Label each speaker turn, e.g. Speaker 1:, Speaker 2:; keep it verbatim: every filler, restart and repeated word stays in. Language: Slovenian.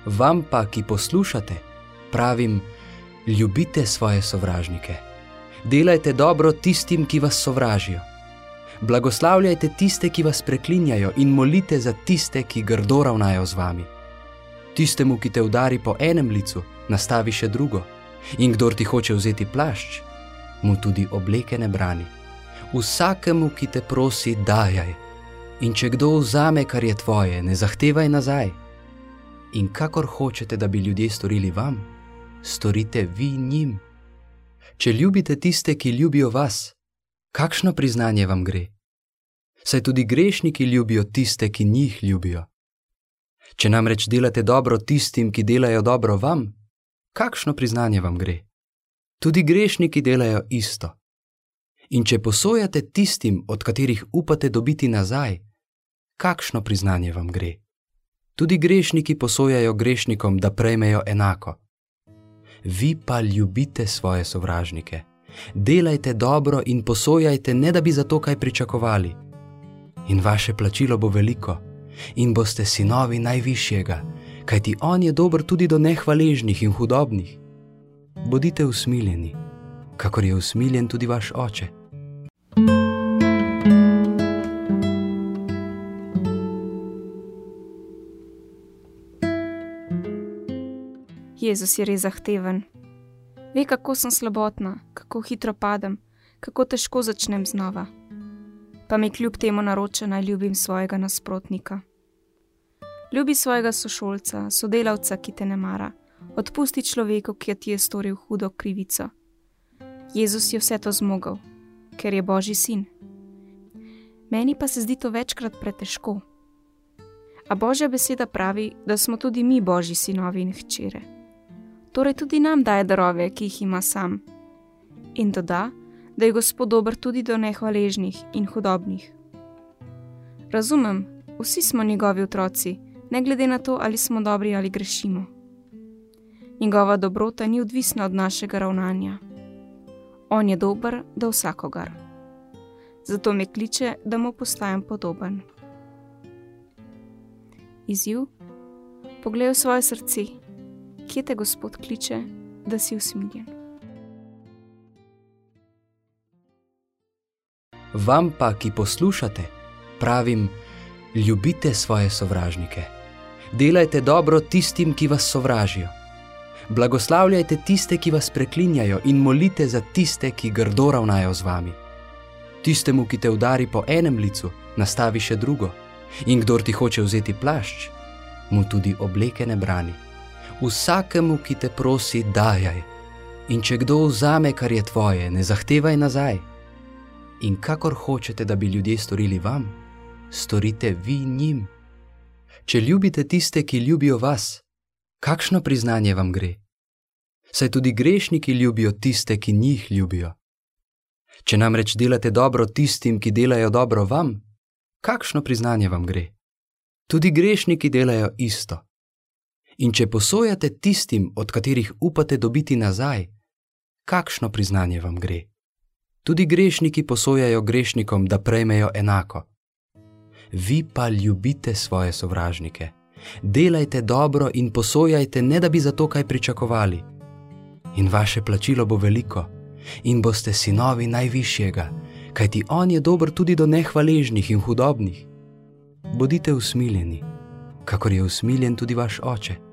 Speaker 1: Vam pa, ki poslušate, pravim, ljubite svoje sovražnike. Delajte dobro tistim, ki vas sovražijo. Blagoslavljajte tiste, ki vas preklinjajo, in molite za tiste, ki grdo ravnajo z vami. Tistemu, ki te udari po enem licu, nastavi še drugo, in kdor ti hoče vzeti plašč, mu tudi obleke ne brani. Vsakemu, ki te prosi, dajaj, in če kdo vzame, kar je tvoje, ne zahtevaj nazaj. In kakor hočete, da bi ljudje storili vam, storite vi njim. Če ljubite tiste, ki ljubijo vas, kakšno priznanje vam gre? Saj tudi grešniki ljubijo tiste, ki njih ljubijo. Če namreč delate dobro tistim, ki delajo dobro vam, kakšno priznanje vam gre? Tudi grešniki delajo isto. In če posojate tistim, od katerih upate dobiti nazaj, kakšno priznanje vam gre? Tudi grešniki posojajo grešnikom, da prejmejo enako. Vi pa ljubite svoje sovražnike. Delajte dobro in posojajte, ne da bi za to kaj pričakovali. In vaše plačilo bo veliko, in boste sinovi najvišjega, kajti on je dober tudi do nehvaležnih in hudobnih. Bodite usmiljeni, kakor je usmiljen tudi vaš oče.
Speaker 2: Jezus je res zahteven. Ve, kako sem slabotna, kako hitro padem, kako težko začnem znova. Pa mi kljub temu naroča, naj ljubim svojega nasprotnika. Ljubi svojega sošolca, sodelavca, ki te ne mara. Odpusti človeku, ki ti je storil hudo krivico. Jezus je vse to zmogel, ker je Božji sin. Meni pa se zdi to večkrat pretežko. A Božja beseda pravi, da smo tudi mi Božji sinovi in hčere. Torej tudi nam daje darove, ki jih ima sam. In doda, da je Gospod dober tudi do nehvaležnih in hudobnih. Razumem, vsi smo njegovi otroci, ne glede na to, ali smo dobri ali grešimo. Njegova dobrota ni odvisna od našega ravnanja. On je dober do vsakogar. Zato me kliče, da mu postajam podoben. Izziv? Poglej v svoje srce. Kje te Gospod kliče, da si usmiljen?
Speaker 1: Vam pa, ki poslušate, pravim, ljubite svoje sovražnike. Delajte dobro tistim, ki vas sovražijo. Blagoslavljajte tiste, ki vas preklinjajo, in molite za tiste, ki grdo ravnajo z vami. Tistemu, ki te udari po enem licu, nastavi še drugo, in kdor ti hoče vzeti plašč, mu tudi obleke ne brani. Vsakemu, ki te prosi, dajaj, in če kdo vzame, kar je tvoje, ne zahtevaj nazaj. In kakor hočete, da bi ljudje storili vam, storite vi njim. Če ljubite tiste, ki ljubijo vas, kakšno priznanje vam gre? Saj tudi grešniki ljubijo tiste, ki njih ljubijo. Če namreč delate dobro tistim, ki delajo dobro vam, kakšno priznanje vam gre? Tudi grešniki delajo isto. In če posojate tistim, od katerih upate dobiti nazaj, kakšno priznanje vam gre? Tudi grešniki posojajo grešnikom, da prejmejo enako. Vi pa ljubite svoje sovražnike. Delajte dobro in posojajte, ne da bi za to kaj pričakovali. In vaše plačilo bo veliko, in boste sinovi najvišjega, kajti on je dober tudi do nehvaležnih in hudobnih. Bodite usmiljeni, kakor je usmiljen tudi vaš oče.